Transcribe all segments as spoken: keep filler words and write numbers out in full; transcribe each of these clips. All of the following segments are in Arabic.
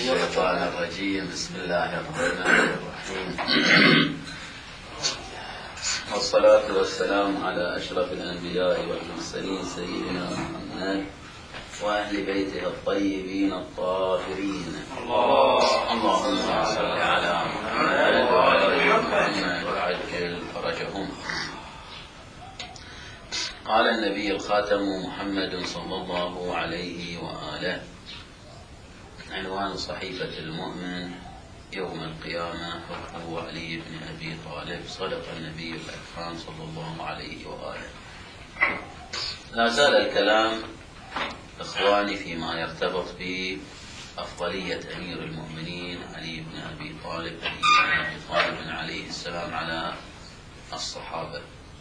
الشيطان الرجيم. بسم الله الرحمن الرحيم. والصلاة والسلام على أشرف الأنبياء والمرسلين سيدنا محمد وأهل بيته الطيبين الطاهرين. اللهم صل على محمد وعلى محمد وعجل فرجهم. قال النبي الخاتم محمد صلى الله عليه وآله: عنوان صحيفة المؤمن يوم القيامة حكمه علي بن أبي طالب. صدق النبي الأكرم صلى الله عليه وآله. لا زال الكلام إخواني فيما يرتبط بأفضلية أمير المؤمنين علي بن أبي طالب علي بن أبي طالب عليه السلام على الصحابة.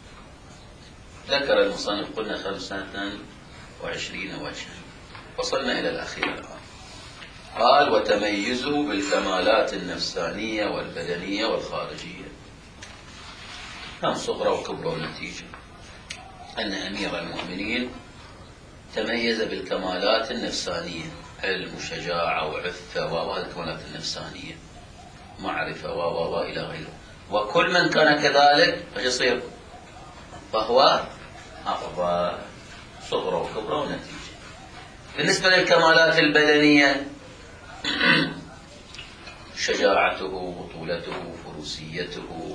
ذكر المصنف قلنا خمسة وعشرين وجها، وصلنا إلى الأخير الآن. قال: وتميزه بالكمالات النفسانية والبدنية والخارجية. كم صغرى وكبرى ونتيجة أن أمير المؤمنين تميز بالكمالات النفسانية، علم وشجاعة وعفة وهذه الكمالات النفسانية، معرفة و و إلى غيره. وكل من كان كذلك فيصير فهو أفضل، صغرى وكبرى ونتيجة. بالنسبة للكمالات البدنية: شجاعته، بطولته، فروسيته،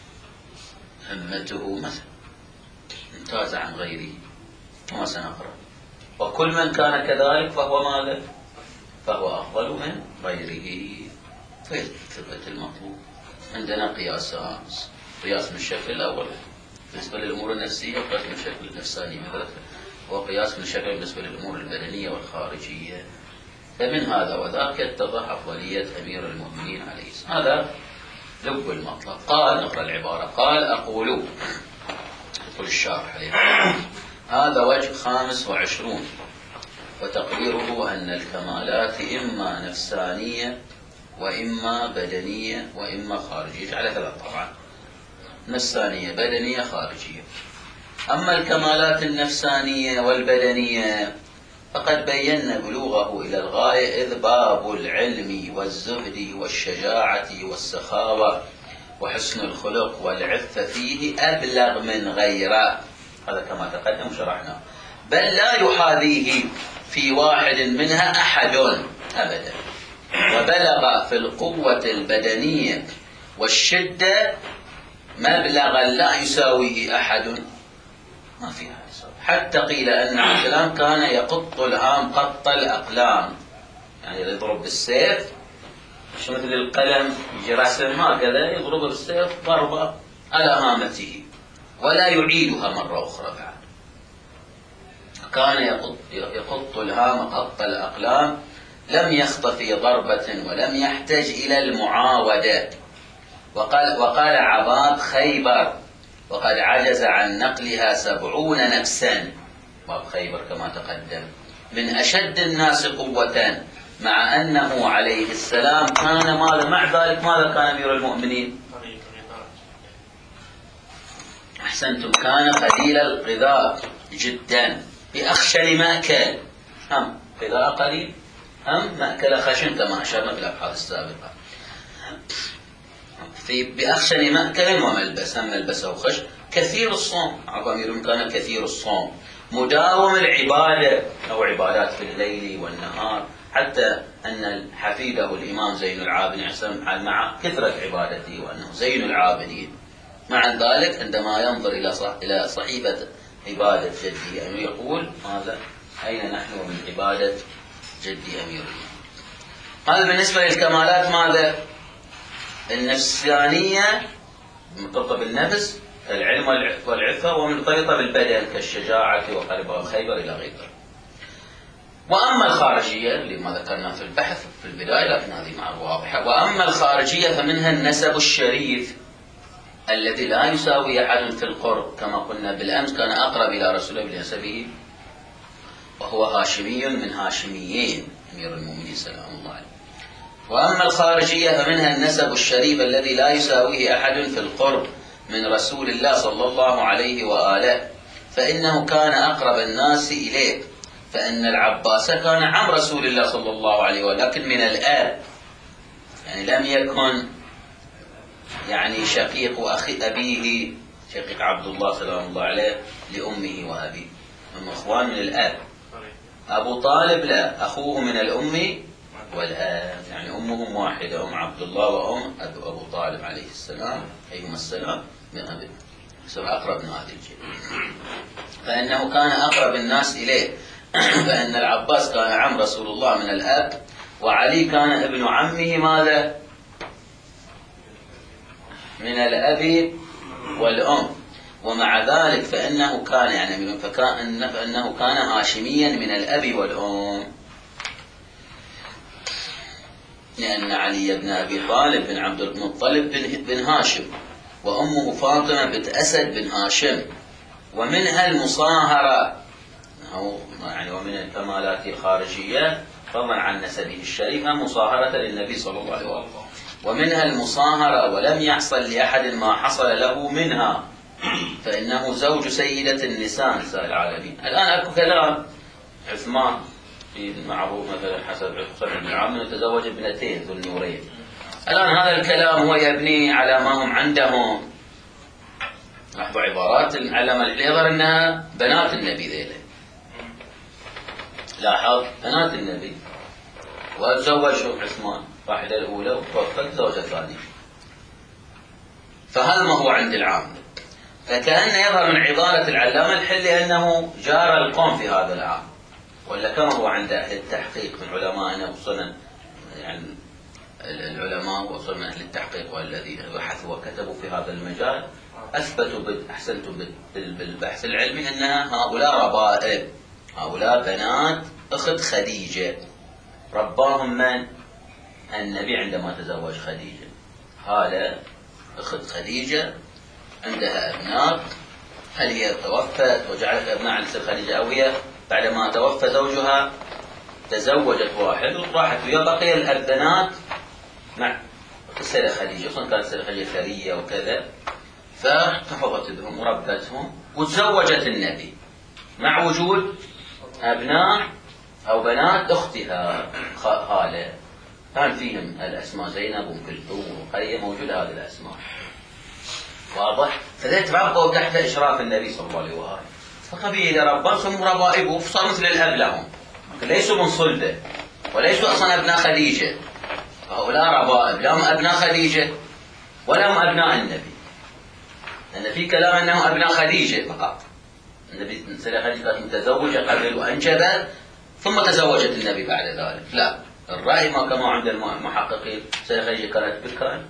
همته مثلا امتاز عن غيره، وما سنقرأ. وكل من كان كذلك فهو ماذا؟ فهو أفضل من غيره. فيثبت المطلوب. عندنا قياسان: قياس من الشكل الأول بالنسبة للأمور النفسية، وقياس من الشكل النفساني مثلا، وقياس من الشكل بالنسبة للأمور البدنية والخارجية. فمن هذا وذاك يتضح أفضلية أمير المؤمنين عليه السلام. هذا لب المطلب. قال، نقرأ العبارة: قال: أقول، يقول الشارح عليه، هذا وجه خامس وعشرون، وتقريره أن الكمالات إما نفسانية وإما بدنية وإما خارجية، على ثلاث طبعا: نفسانية، بدنية، خارجية. أما الكمالات النفسانية والبدنية فقد بينا بلوغه إلى الغاية، إذ باب العلم والزهد والشجاعة والسخاوة وحسن الخلق والعفة فيه أبلغ من غيره. هذا كما تقدم وشرحنا. بل لا يحاذيه في واحد منها أحد أبدا. وبلغ في القوة البدنية والشدة مبلغا لا يساويه أحد، ما فيها حساب. حتى قيل أن الكلام كان يقط الهام قط الأقلام، يعني يضرب بالسيف مش مثل القلم يجي رسم هكذا، يضرب بالسيف ضربة على هامته ولا يعيدها مرة أخرى بعد. كان يقط, يقط الهام قط الأقلام، لم يخطف ضربة ولم يحتج إلى المعاودة. وقال, وقال عباد خيبر: وقد عجز عن نقلها سبعون نفسا. باب خيبر كما تقدم من أشد الناس قوة، مع أنه عليه السلام كان ماذا؟ مع ذلك ماذا كان أمير المؤمنين؟ أحسنتم، كان قليل الغذاء جدا، بأخشن مأكل، هم غذاء قليل، هم مأكل خشن كما أشرنا في الأبحاث السابقة. في بأخشن مأكل وملبس، هم ملبسه خشن. كثير الصوم، أمير كان كثير الصوم، مداوم العبادة أو عبادات في الليل والنهار، حتى أن حفيده الإمام زين العابدين مع كثرة عبادته وأنه زين العابدين، مع ذلك عندما ينظر إلى إلى صحيفة عبادة جدي أمير يقول: ماذا؟ أين نحن من عبادة جدي أمير؟ هذا بالنسبة للكمالات ماذا؟ النفسانية مرتبطة بالنفس، العلم والعفة، ومرتبطة بالبدن كالشجاعة وقلب خيبر إلى غيره. وأما الخارجية اللي ما ذكرنا في البحث في البداية، لكن هذه معروفة واضحة. وأما الخارجية فمنها النسب الشريف الذي لا يساوي أحد في القرب، كما قلنا بالأمس كان أقرب إلى رسول الله بنسبه، وهو هاشمي من هاشميين أمير المؤمنين سلام الله عليه. وأما الخارجية فمنها النسب الشريف الذي لا يساويه أحد في القرب من رسول الله صلى الله عليه وآله، فإنه كان أقرب الناس إليه، فإن العباس كان عم رسول الله صلى الله عليه وسلم، لكن من الآب، يعني لم يكن يعني شقيق أخي أبيه شقيق عبد الله سلام الله عليه لأمه وأبيه، هم إخوان من الآب. أبو طالب لا، أخوه من الأم والآب، يعني أمهم واحدة، أم عبد الله وأم أبو طالب عليه السلام عليهما السلام من أبي، أقرب من هذه الجيل، فإنه كان أقرب الناس إليه. فإن العباس كان عم رسول الله من الأب، وعلي كان ابن عمه ماذا؟ من الأب والأم. ومع ذلك فإنه كان يعني فكان فإنه كان هاشميا من الأب والأم، لأن علي بن أبي طالب بن عبد المطلب بن هاشم، وأمه فاطمة بنت أسد بن هاشم، ومنها المصاهرة، أو يعني ومن الكمالات الخارجية فضلا عن نسبه الشريف مصاهرة للنبي صلى الله عليه وسلم، ومنها المصاهرة ولم يحصل لأحد ما حصل له منها، فإنه زوج سيدة النساء نساء العالمين. الآن أكو كلام عثمان في المعروف مثلا حسب عثمان بن عمرو تزوج ابنتين ذو النورين. الآن هذا الكلام هو يبني على ما هم عندهم، لاحظوا عبارات العلماء اللي يظهر انها بنات النبي ذيلا، لاحظ بنات النبي، وتزوجهم عثمان واحدة الأولى وتوفت زوجة ثانية، فهذا ما هو عند العام. فكأن يظهر من عبارة العلامة الحلي أنه جار القوم في هذا العام، ولا كما هو عند أهل التحقيق من علمائنا وصلنا، يعني العلماء وصلنا من أهل التحقيق والذين بحثوا وكتبوا في هذا المجال أثبتوا أحسنتوا بالبحث العلمي أن هؤلاء ربائب، هؤلاء بنات أخت خديجة، رباهم من؟ النبي عندما تزوج خديجة. هذا أخت خديجة عندها أبناء، هل هي توفت وجعلت أبناء عند خديجة، أو هي بعدما توفى زوجها تزوجت واحد وراحت ويا بقي البنات مع السيدة خديجة، خصوصا كانت السيدة خديجة ثرية وكذا، فاحتفظت بهم وربتهم وتزوجت النبي مع وجود أبناء أو بنات أختها خالة، كان فيهم الأسماء زينب وأم كلثوم ورقية، موجودة هذه الأسماء، واضح؟ فذلك تربوا تحت إشراف النبي صلى الله عليه وآله، فقبيلة ربتهم ربائبه، فصار مثل الأب لهم، ليسوا من صلبه وليسوا أصلا أبناء خديجة، هؤلاء ربائب، لا هم أبناء خديجة ولا هم أبناء النبي، لأن في كلام أنهم أبناء خديجة فقط. النبي سيدة خديجة كانت متزوجة قبل وأنجبت ثم تزوجت النبي بعد ذلك، لا، الرأي ما كما عند المحققين سيدة خديجة كانت بكرا،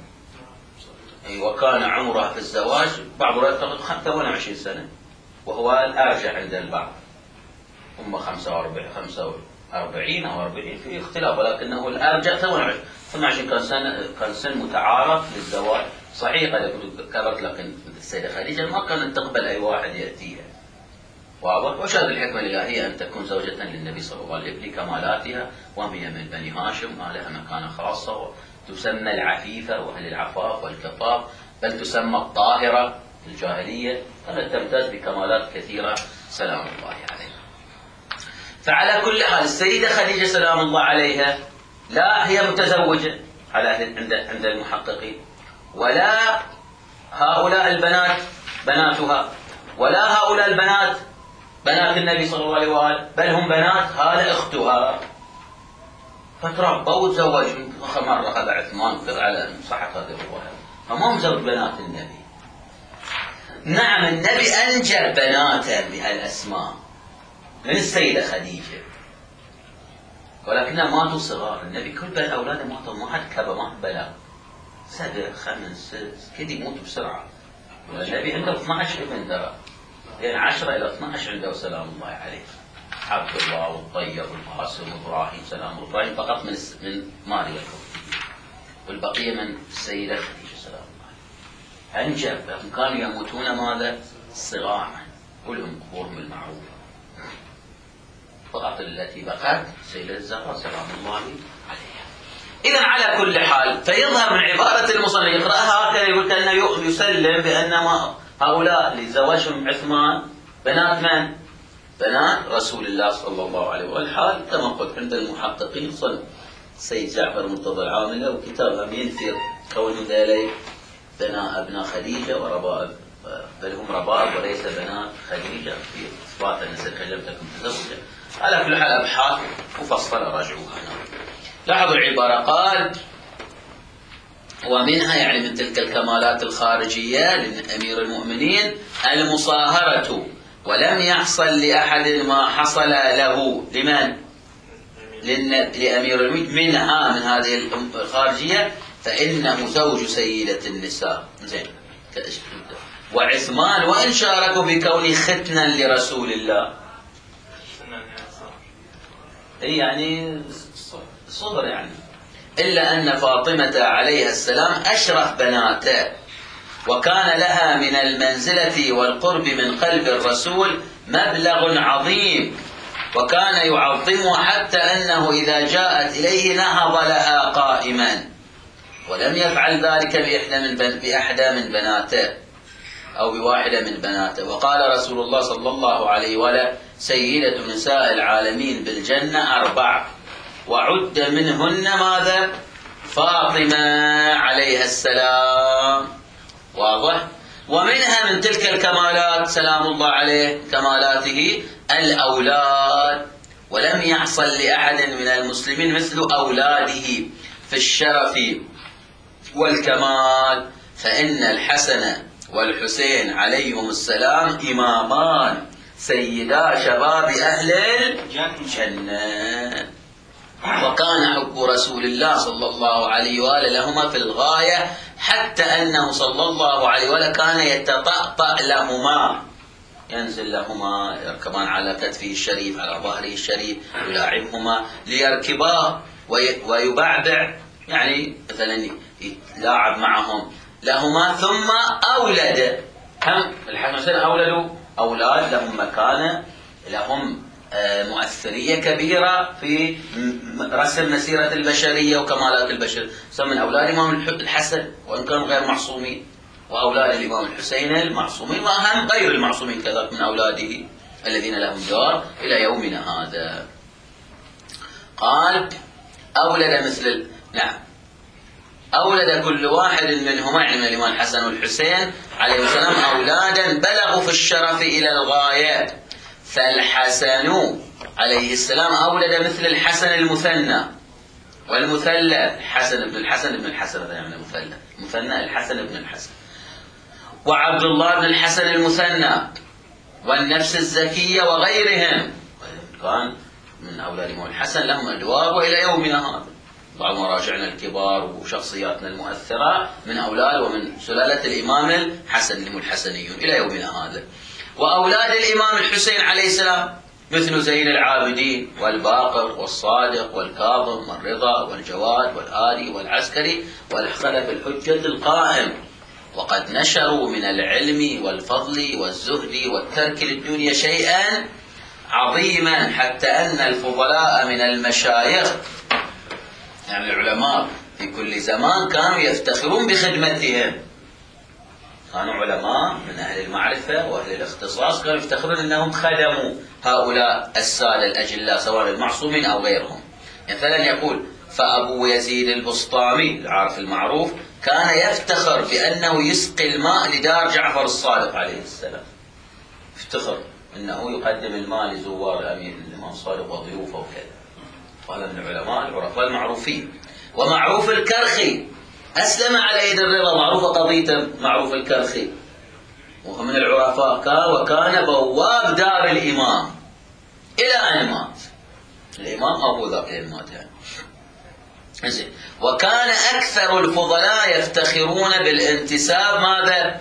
وكان عمرها في الزواج بعض الروايات تقول ثمانية وعشرين سنة، وهو الأرجح عند البعض، هم خمسة وأربعين أو أربعين في اختلاف، ولكنه الأرجح ثمانية وعشرين كان سن كان سن متعارف للزواج. صحيح قد ذكرت لكن السيدة خديجة ما كانت تقبل أي واحد يأتيها، واضح؟ وشاهد الحكمة الإلهية أن تكون زوجة للنبي صلى الله عليه وسلم لكمالاتها، وهي من بني هاشم، ما لها مكانة خاصة، تسمى العفيفة وأهل العفاف والكفاف، بل تسمى الطاهرة في الجاهلية، كانت تمتاز بكمالات كثيرة سلام الله عليها. فعلى كل حال السيدة خديجة سلام الله عليها لا هي متزوجة على عند عند المحققين، ولا هؤلاء البنات بناتها، ولا هؤلاء البنات بنات النبي صلى الله عليه وآله، بل هم بنات هذا أختها، فتربوا وتزوجوا مرة هذا عثمان وكذا على صحة هذه الرواية، فما هم زوج بنات النبي. نعم النبي أنجب بناته بهالأسماء من السيدة خديجة، ولكنها ماتوا صغار، النبي كل بل أولاده ماتوا، ما حد كبر ما حد بلغ سبع خمس ست كده يموتوا بسرعة، والنبي عنده اثني عشر ابن ترى، بين عشرة إلى اثني عشر عنده سلام الله عليه، عبد الله والطيب والقاسم وإبراهيم سلام الله، إبراهيم فقط من من ماريا والبقية من السيدة خديجة سلام الله عليه. أنجب، لكن كانوا يموتون ماذا؟ صغارا، كلهم قبورهم المعروفة، فقط التي بقت سيدة الزهراء سلام الله عليها. إذا على كل حال فيظهر من عبارة المصنف يقرأها هكذا يقول كأنه يسلم بأن هؤلاء اللي زوجهم عثمان بنات من؟ بنات رسول الله صلى الله عليه وسلم. والحال كما قلت عند المحققين صنف سيد جعفر مرتضى العاملة وكتابها ينفر كون ذلك بناء ابناء خديجة وربائب، بل هم ربائب وليس بنات خديجة في إثبات أن خديجة لم تكن متزوجة. على كل حال أبحاث مفصلة راجعوها هنا. لاحظوا العبارة، قال ومنها يعني من تلك الكمالات الخارجية لأمير المؤمنين المصاهرة، ولم يحصل لأحد ما حصل له. لمن؟ لأمير المؤمنين. منها من هذه الخارجية فإنه زوج سيدة النساء. زين. وعثمان وإن شاركوا بكون ختنا لرسول الله، يعني صغر يعني، إلا أن فاطمة عليها السلام أشرف بناته، وكان لها من المنزلة والقرب من قلب الرسول مبلغ عظيم، وكان يعظمها حتى أنه إذا جاءت إليه نهض لها قائما، ولم يفعل ذلك بإحدى من, بأحدى من بناته أو بواحدة من بناته. وقال رسول الله صلى الله عليه وآله سيدة نساء العالمين بالجنة أربع، وعد منهن ماذا؟ فاطمة عليها السلام. واضح؟ ومنها من تلك الكمالات سلام الله عليه كمالاته الأولاد، ولم يحصل لأحد من المسلمين مثل أولاده في الشرف والكمال، فإن الحسن والحسين عليهم السلام إمامان سيدا شباب أهل الجنة، وكان حب رسول الله صلى الله عليه وآله لهما في الغاية، حتى أنه صلى الله عليه وآله كان يتطأطأ لهما، ينزل لهما يركبان على كتفه الشريف على ظهره الشريف، يلاعبهما ليركباه ويبعبع، يعني مثلا يلاعب معهم لهما. ثم أولد هم الحسن والحسين أولدوا أولاد لهم مكانة، لهم مؤثرية كبيرة في رسم مسيرة البشرية وكمالات البشر. من أولاد الإمام الحسن وإن كانوا غير معصومين، وأولاد الإمام الحسين المعصومين، وأهم غير المعصومين كذلك من أولاده الذين لهم دار إلى يومنا هذا. قال أولد مثل نعم أولد كل واحد منهما، يعني من الإمام الحسن والحسين عليه السلام، أولادا بلغوا في الشرف إلى الغاية. فالحسن عليه السلام أولد مثل الحسن المثنى والمثلى، الحسن بن الحسن بن الحسن، هذا يعني المثلى المثنى الحسن بن الحسن، وعبد الله بن الحسن المثنى، والنفس الزكية وغيرهم، كان من أولاد الإمام الحسن لهم أدوار وإلى يومنا هذا. بعض مراجعنا الكبار وشخصياتنا المؤثرة من أولاد ومن سلالة الإمام الحسن اللي هم الحسنيون إلى يومنا هذا. وأولاد الإمام الحسين عليه السلام مثل زين العابدين والباقر والصادق والكاظم والرضا والجواد والآلي والعسكري والخلف الحجة القائم، وقد نشروا من العلم والفضل والزهد والترك للدنيا شيئا عظيما، حتى أن الفضلاء من المشايخ يعني العلماء في كل زمان كانوا يفتخرون بخدمتهم، كانوا علماء من أهل المعرفة وأهل الاختصاص كانوا يفتخرون أنهم خدموا هؤلاء السادة الأجلاء سواء المعصومين أو غيرهم. مثلا يقول فأبو يزيد البسطامي العارف المعروف كان يفتخر بأنه يسقي الماء لدار جعفر الصادق عليه السلام، يفتخر أنه يقدم الماء لزوار الأمير الإمام الصادق وضيوفه وكذا، وهذا من العلماء العرفاء المعروفين. ومعروف الكرخي أسلم على يد الرضا، معروف قضية معروف الكرخي، وهو من العرفاء، وكان بواب دار الإمام إلى أن مات الإمام أبو ذر إلى مات يعني. وكان أكثر الفضلاء يفتخرون بالانتساب ماذا؟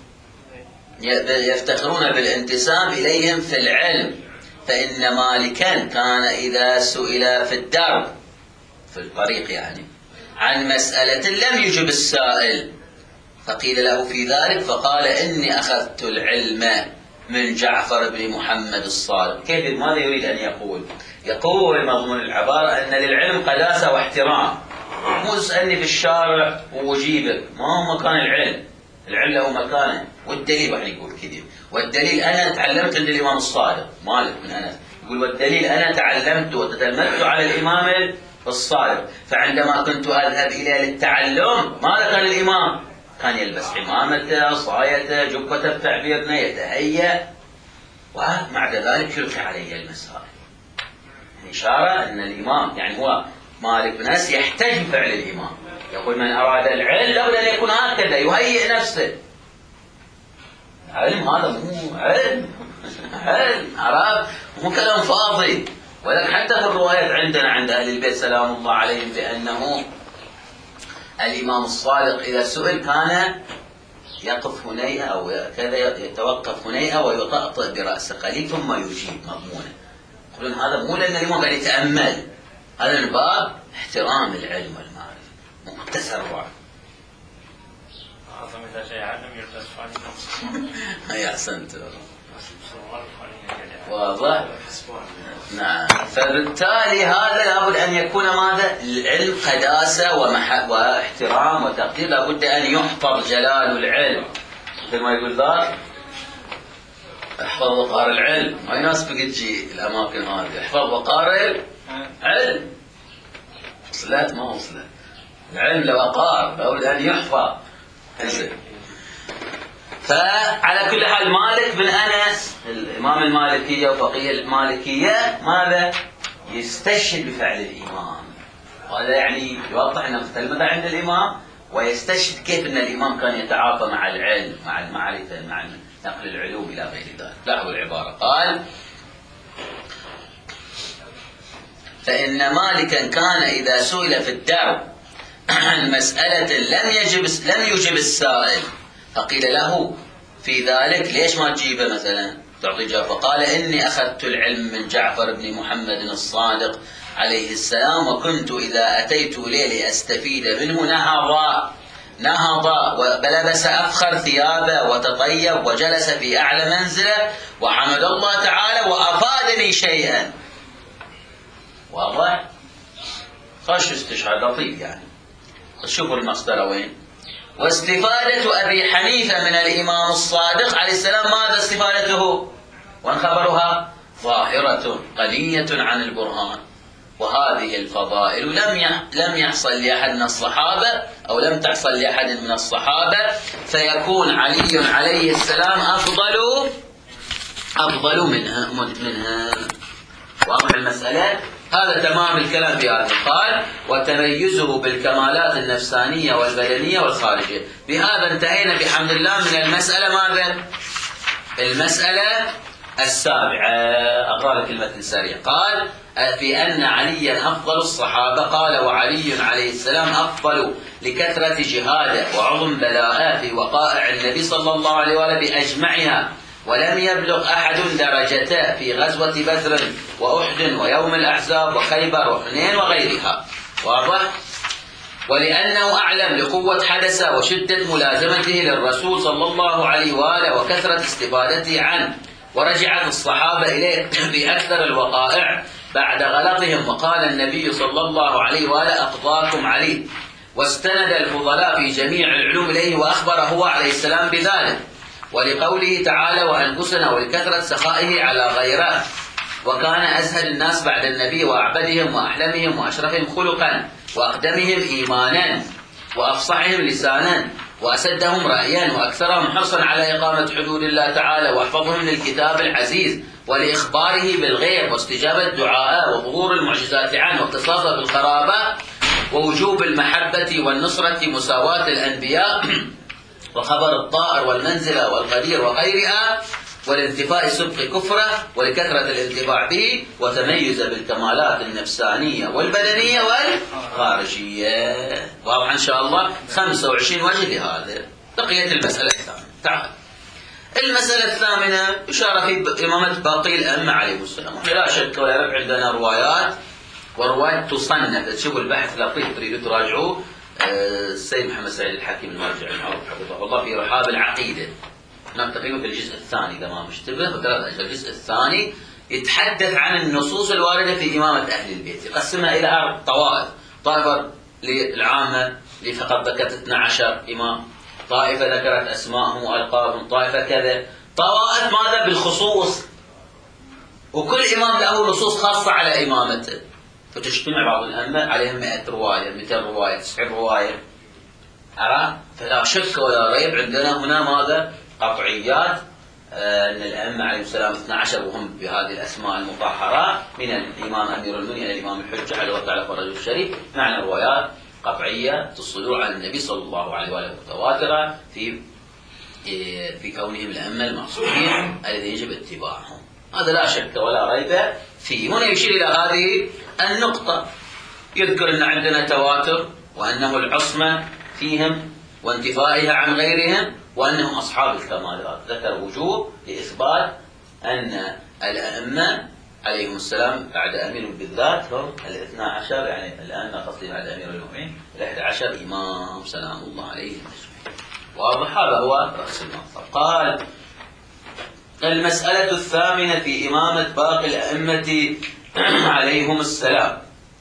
يفتخرون بالانتساب إليهم في العلم، فإن مالكا كان إذا سئل في الدرب في الطريق يعني عن مسألة لم يجب السائل، فقيل له في ذلك فقال إني أخذت العلم من جعفر بن محمد الصادق. كيف ماذا يريد أن يقول؟ يقول مضمون العبارة أن للعلم قداسة واحترام، مو اسألني في الشارع وأجيبك، ما هو مكان العلم، العلم له مكانه، والدليل راح يقول كذا، والدليل أنا تعلمت عند الإمام الصادق مالك بن أنس يقول والدليل أنا تعلمت وتتلمذت على الإمام الصادق، فعندما كنت أذهب إلى للتعلم ماذا كان الإمام؟ كان يلبس عمامته، صايته، جبة التعبيرنا، يتهيأ، ومع ذلك يلقي عليه المسائل. إشارة أن الإمام يعني هو مالك بن أنس يحتج بفعل الإمام، يقول من أراد العلم لابد أن يكون هكذا يهيئ نفسه. علم هذا مو علم، علم عرب مو كلام فاضي. ولكن حتى في الروايات عندنا عند أهل البيت سلام الله عليهم بأنه الإمام الصادق إذا سئل كان يقف هنيئة أو كذا يتوقف هنيئة ويطأطئ برأسه قليل ثم يجيب مضمونه. يقولون هذا مو لأن الإمام قاعد يتأمل، هذا من باب احترام العلم والمعرفة مو تسرع. أعظم إذا شيء علم يلتف عليه. أي أحسنت واضح؟ نعم. فبالتالي هذا لابد أن يكون ماذا؟ العلم قداسة ومح... واحترام وتقدير، لابد أن يحفظ جلال العلم مثل ما يقول ذاك احفظ وقار العلم. ما يناسبك تجي الأماكن هذه، احفظ وقار العلم. وصلت ما وصلت؟ العلم له وقار لابد أن يحفظ. فعلى كل حال مالك بن أنس الإمام المالكية وفقيه المالكية ماذا؟ يستشهد بفعل الإمام. وهذا يعني يوضح أنه مختلفة عند الإمام، ويستشهد كيف أن الإمام كان يتعاطى مع العلم مع المعرفة مع نقل العلوم إلى غير ذلك. لاحظوا العبارة قال فإن مالكا كان إذا سئل في الدعوة عن مسألة لم يجب لم يجب السائل فقيل له في ذلك ليش ما تجيبه مثلا تعطي جواب، فقال إني أخذت العلم من جعفر بن محمد الصادق عليه السلام، وكنت إذا أتيت إليه لأستفيد منه نهض نهض ولبس أفخر ثيابه وتطيب وجلس في أعلى منزله وحمد الله تعالى وأفادني شيئا. واضح؟ خش استشهاد لطيف يعني. شوفوا المصدر وين. واستفادة أبي حنيفة من الإمام الصادق عليه السلام ماذا استفادته؟ وأن خبرها ظاهرة غنية عن البرهان. وهذه الفضائل لم لم يحصل لأحد من الصحابة أو لم تحصل لأحد من الصحابة، فيكون علي عليه السلام أفضل أفضل منها منها. واضح المسألة؟ هذا تمام الكلام في هذا. قال وتميزه بالكمالات النفسانية والبدنية والخارجية. بهذا انتهينا بحمد الله من المسألة ماذا؟ المسألة السابعة. أقرأ لك المثل السريع. قال في أن عليا أفضل الصحابة. قال وعلي عليه السلام أفضل لكثرة جهاده وعظم بلاءه في وقائع النبي صلى الله عليه وآله بأجمعها، ولم يبلغ أحد درجته في غزوة بدر وأحد ويوم الأحزاب وخيبر وحنين وغيرها. واضح؟ ولأنه أعلم لقوة حدثه وشدة ملازمته للرسول صلى الله عليه وآله وكثرة استفادته عنه، ورجعت الصحابة إليه بأكثر الوقائع بعد غلطهم، وقال النبي صلى الله عليه وآله أقضاكم عليه، واستند الفضلاء في جميع العلوم إليه وأخبر هو عليه السلام بذلك. ولقوله تعالى وأنفسنا ولكثرة سخائه على غيره، وكان أزهد الناس بعد النبي وأعبدهم وأحلمهم وأشرفهم خلقا وأقدمهم إيمانا وأفصحهم لسانا وأسدهم رأيا وأكثرهم حرصا على إقامة حدود الله تعالى وأحفظهم للكتاب العزيز ولإخباره بالغيب واستجابة دعاءه وظهور المعجزات عنه واتصافه بالقرابة ووجوب المحبة والنصرة مساواة الأنبياء وخبر الطائر والمنزلة والقدير وغيرها، والانتفاء سبق كفره ولكثرة الانتفاع به، وتميز بالكمالات النفسانية والبدنية والخارجية. واضح إن شاء الله. خمسة وعشرين وجه لهذا. بقيت المسألة الثامنة. تعال المسألة الثامنة إشارة في إمامة باقي الأئمة عليهم السلام. لا شك ولا ريب عندنا روايات وروايات تصنف. تشوفوا البحث لطيف تريدوا تراجعوه. السيد محمد سعيد الحكيم المرجع المعروف حفظه الله في رحاب العقيدة، هناك تقريبا في الجزء الثاني إذا ما مشتبه، وثلاث أجزاء. الجزء الثاني يتحدث عن النصوص الواردة في إمامة أهل البيت، يقسمها إلى أربع طوائف. طائفة للعامة اللي فقط ذكرت اثنا عشر إمام، طائفة ذكرت أسماءهم وألقابهم، طائفة كذا، طوائف ماذا بالخصوص، وكل إمام له نصوص خاصة على إمامته، فتجتمع بعض الأئمة عليهم مئة رواية، مئتين رواية، تسعين رواية، أرى؟ فلا شك ولا ريب عندنا هنا ماذا؟ قطعيات أن الأئمة عليهم السلام اثني عشر وهم بهذه الأسماء المطهرة، من الإمام أمير المؤمنين إلى الإمام الحجة عليه الله تعالى فرجه الشريف، معنى روايات قطعية الصدور عن النبي صلى الله عليه وآله متواترة في في كونهم الأئمة المعصومين الذين يجب اتباعهم، هذا لا شك ولا ريب فيه. هنا يشير إلى هذه النقطة، يذكر أن عندنا تواتر وأنه العصمة فيهم وانتفائها عن غيرهم وأنهم أصحاب الكمالات، ذكر وجوه لإثبات أن الأئمة عليهم السلام بعد أمير بالذات هم الاثنى عشر، يعني الآن قصدي بعد أمير المؤمنين الأحد عشر إمام سلام الله عليهم أجمعين. واضح؟ هذا هو رأس المطلب. قال: المسألة الثامنة في إمامة باقي الأئمة عليهم السلام.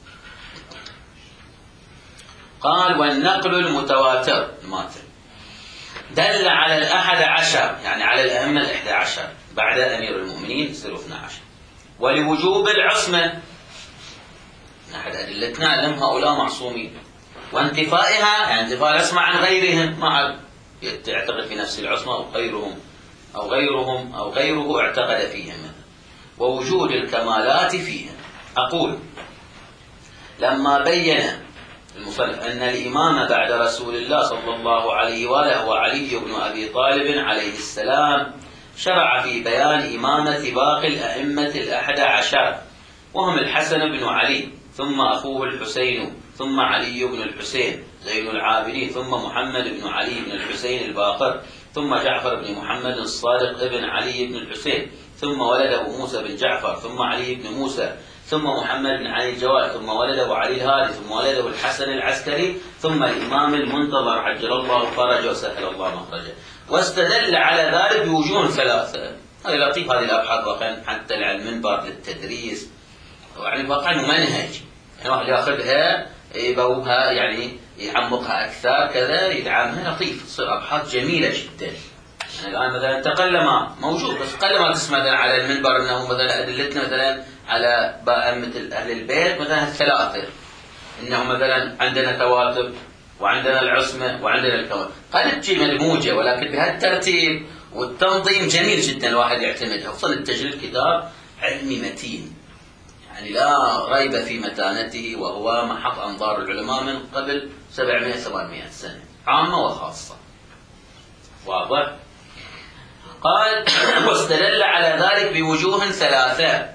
قال: والنقل المتواتر الماتر دل على الأحد عشر، يعني على الأئمة الأحد عشر بعد أمير المؤمنين يصيروا اثنى عشر، ولوجوب العصمة، أحد أدلتنا أنهم هؤلاء معصومين، وانتفائها يعني انتفاء العصمة عن غيرهم، ما يعتقد في نفس العصمة أو غيرهم أو غيرهم أو غيره اعتقد فيهم، ووجود الكمالات فيهم. أقول: لما بين المصنف أن الإمام بعد رسول الله صلى الله عليه وآله هو علي بن أبي طالب عليه السلام، شرع في بيان إمامة باقي الأئمة الأحد عشر، وهم الحسن بن علي، ثم أخوه الحسين، ثم علي بن الحسين زين العابدين، ثم محمد بن علي بن الحسين الباقر، ثم جعفر بن محمد الصادق ابن علي بن الحسين، ثم ولده موسى بن جعفر، ثم علي بن موسى، ثم محمد بن علي الجواد، ثم ولده علي الهادي، ثم ولده الحسن العسكري، ثم الإمام المنتظر عجل الله فرجه وسهل الله مخرجه. واستدل على ذلك بوجوه ثلاثة. هذه لطيف هذه الأبحاث واقعا حتى على المنبر للتدريس، يعني واقعا منهج، يعني واحد ياخذها يبوها يعني يعمقها أكثر كذا يدعمها، لطيف تصير أبحاث جميلة جدا. يعني الآن مثلا تقلما موجود، بس قلما تسمع مثلا على المنبر أنه مثلا أدلتنا مثلا على مثل أهل البيت مثلا الثلاثة، إنه مثلا عندنا تواتر وعندنا العصمة وعندنا الكمال، قد تجي مدموجة ولكن بهالترتيب والتنظيم جميل جدا الواحد يعتمدها، خصوصا التجريد كتاب علمي متين، يعني لا ريب في متانته، وهو محط أنظار العلماء من قبل سبعمائة ثمانمائة سنة، عامة وخاصة. واضح؟ قال: واستدل على ذلك بوجوه ثلاثة.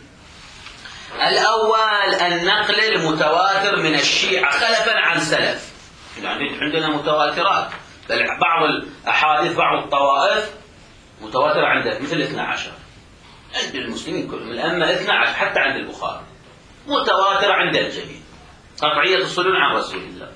الأول النقل المتواتر من الشيعة خلفا عن سلف، يعني عندنا متواترات، بل بعض الأحاديث بعض الطوائف متواترة عندك مثل اثنى عشر عند المسلمين كلهم، الأئمة اثنى عشر حتى عند البخاري متواترة عند الجميع، قطعية الصدور عن رسول الله.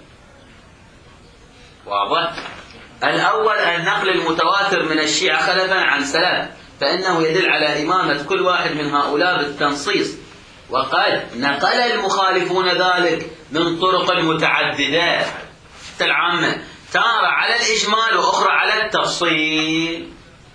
واضح؟ الأول النقل المتواتر من الشيعة خلفا عن سلف، فإنه يدل على إمامة كل واحد من هؤلاء بالتنصيص، وقد نقل المخالفون ذلك من طرق متعددة حتى العامة، تارة على الإجمال وأخرى على التفصيل.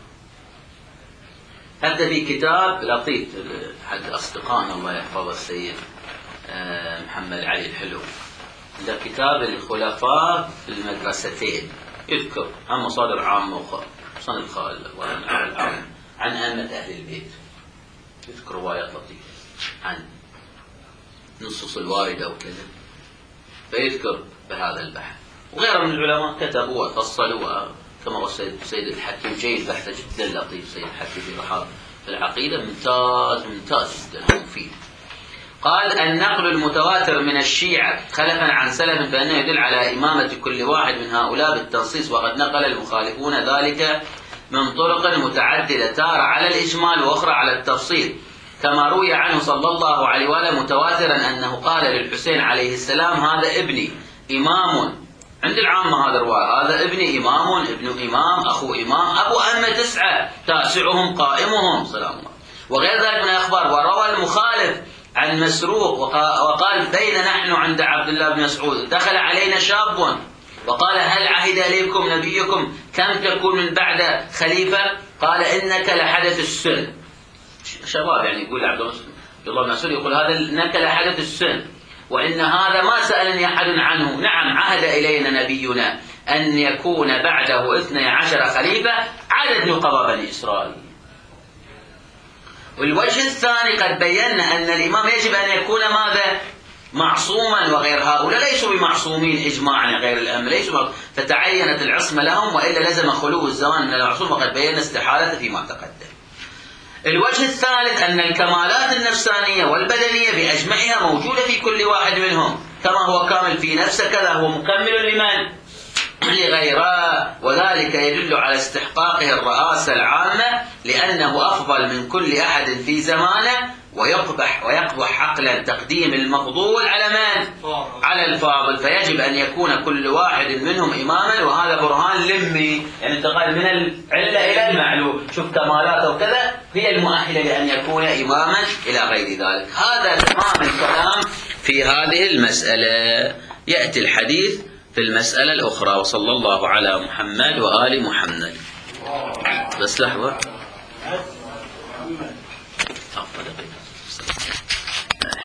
حتى في كتاب لطيف حد أصدقائنا الله يحفظه السيد محمد علي الحلو، ده كتاب الخلفاء في المدرستين، يذكر عن مصادر عامة وصن الخال عن أئمة أهل البيت، يذكر روايات لطيفة عن نصوص الواردة وكذا، فيذكر بهذا البحث. وغيره من العلماء كتبوا وفصلوا، كما هو السيد سيد الحكيم، جيد بحثه جدا لطيف سيد الحكيم في رحاب في العقيدة، ممتاز ممتاز جدا مفيد. قال: النقل المتواتر من الشيعة خلفا عن سلف، فإنه يدل على إمامة كل واحد من هؤلاء بالتنصيص، وقد نقل المخالفون ذلك من طرق متعددة، تارة على الإجمال وأخرى على التفصيل، كما روي عنه صلى الله عليه وآله متواترا أنه قال للحسين عليه السلام: هذا ابني إمام، عند العامة هذا الرواية، هذا ابني إمام، ابن إمام، أخو إمام، أبو أمة تسعة، تاسعهم قائمهم سلام الله. وغير ذلك من الأخبار. وروى المخالف عن مسروق وقال: بين نحن عند عبد الله بن مسعود دخل علينا شاب وقال هل عهد إليكم نبيكم كم تكون من بعد خليفة؟ قال إنك لحدث السن. شباب يعني يقول عبد الله بن مسعود يقول هذا إنك لحدث السن، وإن هذا ما سألني أحد عنه. نعم عهد إلينا نبينا أن يكون بعده اثني عشر خليفة عدد نقباء بني إسرائيل. والوجه الثاني قد بينا أن الإمام يجب أن يكون ماذا؟ معصوما، وغير هؤلاء ليسوا بمعصومين إجماعا غير الأمر، ليسوا فتعينت العصمة لهم، وإلا لزم خلو الزمان من المعصوم، وقد بينا استحالة فيما تقدم. الوجه الثالث أن الكمالات النفسانية والبدنية بأجمعها موجودة في كل واحد منهم، كما هو كامل في نفسه كذا هو مكمل لمن؟ لغيره، وذلك يدل على استحقاقه الرئاسة العامة، لأنه أفضل من كل أحد في زمانه، ويقبح ويقبح عقلا تقديم المفضول على من؟ على الفاضل، فيجب أن يكون كل واحد منهم إماما. وهذا برهان لمي، يعني انتقل من العلة إلى المعلوم، شوف كمالاته وكذا هي المؤهلة لأن يكون إماما إلى غير ذلك. هذا تمام الكلام في هذه المسألة. يأتي الحديث في المسألة الأخرى. وصلى الله على محمد وآل محمد. بس لحظة.